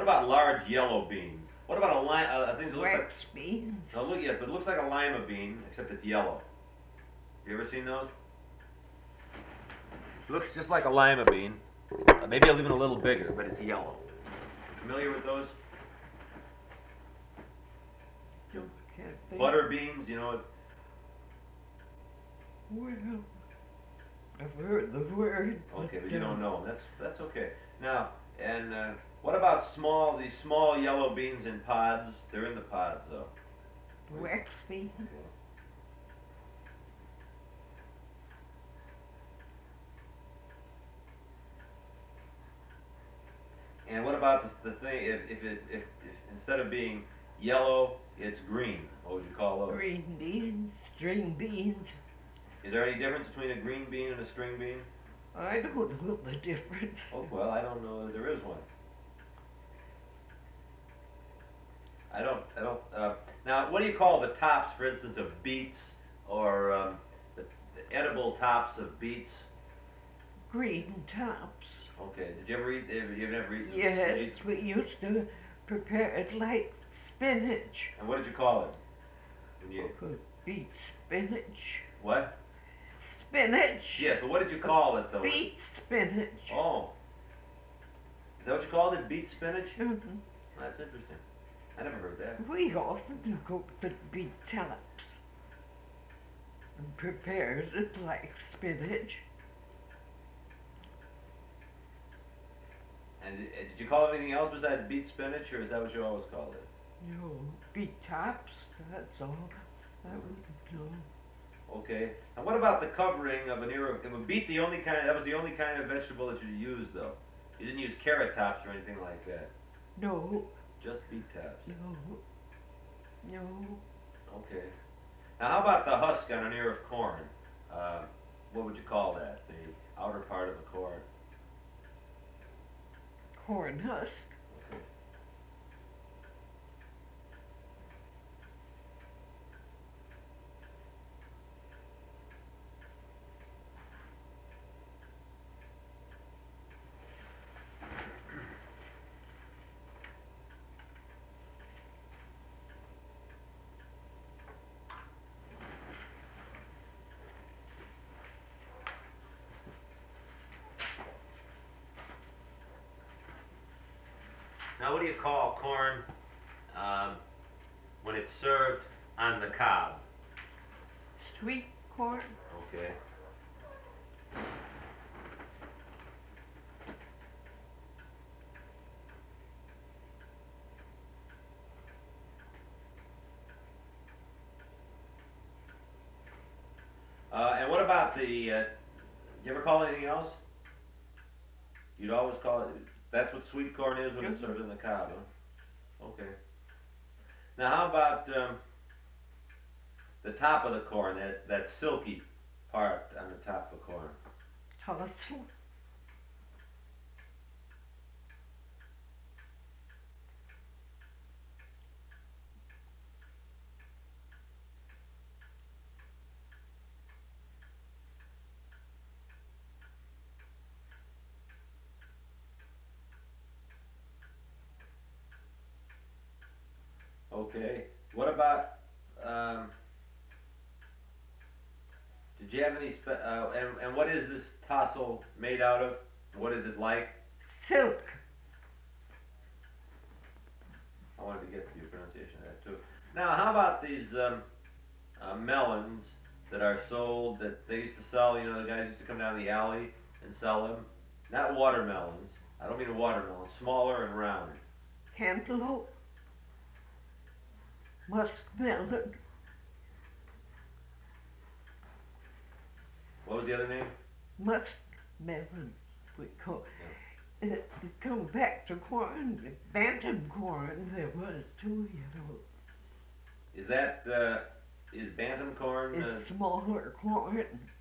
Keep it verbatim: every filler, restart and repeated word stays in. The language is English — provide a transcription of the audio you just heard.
about large yellow beans? What about a lime? Uh, I think it looks like. Wax beans. No, look, yes, but it looks like a lima bean, except it's yellow. You ever seen those? It looks just like a lima bean, uh, maybe even a little bigger, but it's yellow. Familiar with those? No, can't think. Butter beans, you know. Well, I've heard the word. Okay, but you don't know them. That's that's okay. Now, and uh, what about small? These small yellow beans in pods. They're in the pods, though. Wax beans. And what about the, the thing? If if, it, if if instead of being yellow, it's green. What would you call those? Green beans. String beans. Is there any difference between a green bean and a string bean? I don't know the difference. Oh well, I don't know that there is one. I don't. I don't. Uh, now, what do you call the tops, for instance, of beets or um, the, the edible tops of beets? Green tops. Okay. Did you ever eat? Have you ever eaten? Yes, we used to prepare it like spinach. And what did you call it? When you, Could beet spinach. what? Spinach. Yes, but what did you call it though? Beet spinach. Oh. Is that what you called it? Beet spinach? Mhm. That's interesting. I never heard that. We often cook the beet tops and prepare it like spinach. And did, did you call it anything else besides beet spinach, or is that what you always called it? No, beet tops, that's all. I wouldn't know. Okay. And what about the covering of an ear of, it would beet the only kind, that was the only kind of vegetable that you used though. You didn't use carrot tops or anything like that. No, Just beet tops. no, no. Okay. Now how about the husk on an ear of corn? Uh, what would you call that? The outer part of the corn. Corn husk. Okay. Now what do you call corn um, when it's served on the cob? Sweet corn. Okay. Uh, and what about the, uh, you ever call it anything else? You'd always call it, that's what sweet corn is when it's Mhm. served in the cob, huh? Okay. Now how about um, the top of the corn, that, that silky part on the top of the corn? Tassel. Okay. What about, um, did you have any, spe- uh, and, and what is this tassel made out of? What is it like? Silk. I wanted to get the pronunciation of that too. Now, how about these um, uh, melons that are sold that they used to sell? You know, the guys used to come down the alley and sell them. Not watermelons. I don't mean a watermelon. Smaller and round. Cantaloupe. Muskmelon. What was the other name? Muskmelon. We call it. It come back to corn. Bantam corn there was too, you know. Is that uh, is bantam corn? Uh, It's smaller corn.